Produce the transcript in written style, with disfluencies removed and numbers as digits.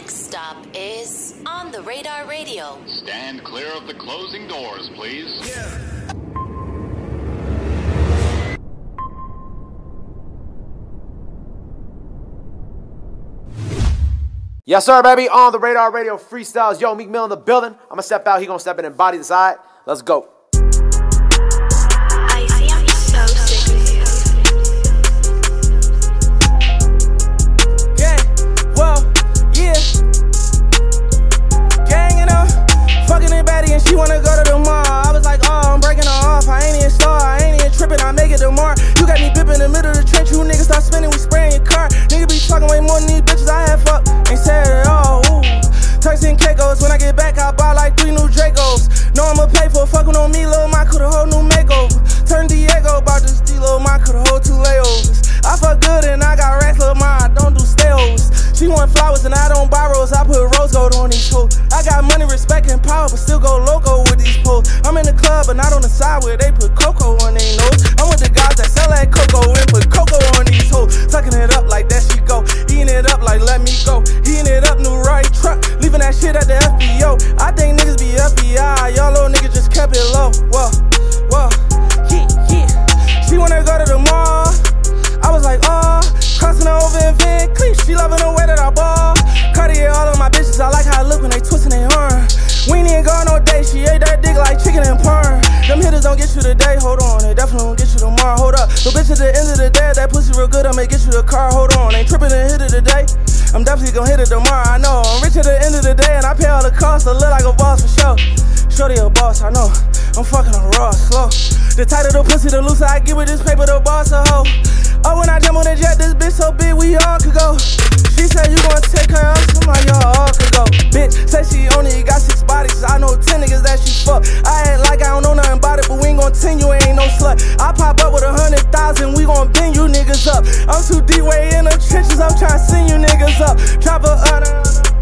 next stop is On the Radar Radio. Stand clear of the closing doors, please. Yeah. Yes, sir, baby. On the Radar Radio freestyles. Yo, Meek Mill in the building. I'm going to step out. He going to step in and body the side. Let's go. And she wanna go to the mall. I was like, oh, I'm breaking her off. I ain't even star, I ain't even tripping, I make it tomorrow. You got me bipping in the middle of the trench. You niggas start spinning, we spraying your car. Nigga be talking way more than these bitches I had fucked. Ain't said it all. Ooh. Turks and Caicos. When I get back, I buy like 3 new Dracos. Know I'ma pay for fucking on me, Lil' Mike, coulda whole new makeover. Turn Diego, about this D, Lil' Mike, coulda whole 2 layovers. I fuck good and I got racks, Lil' Mike, I don't do stayovers. She want flowers and I don't buy rose, I put rose gold on these hoes. I got money, respect, and power, but still go loco with these posts. I'm in the club, but not on the side where they put cocoa on their nose. I'm with the guys that sell that cocoa and put cocoa on these hoes. Sucking it up like that she go, eating it up like let me go. Heating it up, new right truck, leaving that shit at the FBO. I think niggas be FBI, y'all little niggas just kept it low. Whoa, whoa, yeah. She wanna go to the mall, I was like, oh. Crossing her over in Van Cleef, she loving the way that I ball. Cartier all of my bitches, I like how I look when they twistin' their arm. We ain't even going no day, she ate that dick like chicken and parm. Them hitters don't get you today, hold on, they definitely don't get you tomorrow, hold up. The bitch at the end of the day, that pussy real good, I may get you the car, hold on. Ain't trippin' and hit it today, I'm definitely gon' hit it tomorrow, I know. I'm rich at the end of the day and I pay all the costs, I look like a boss for sure. Shorty a boss, I know, I'm fucking her raw, slow. The tighter the pussy, the looser I get with this paper, the boss a hoe. Oh, when I jump on the jet, this bitch so big, we all could go. She said you gon' take her out, I'm like, y'all all could go. Bitch, say she only got 6 bodies, I know 10 niggas that she fuck. I act like I don't know nothing about it, but we ain't gon' 10, you ain't no slut. I pop up with 100,000, we gon' bend you niggas up. I'm too deep way in the trenches, I'm tryna send you niggas up. Drop a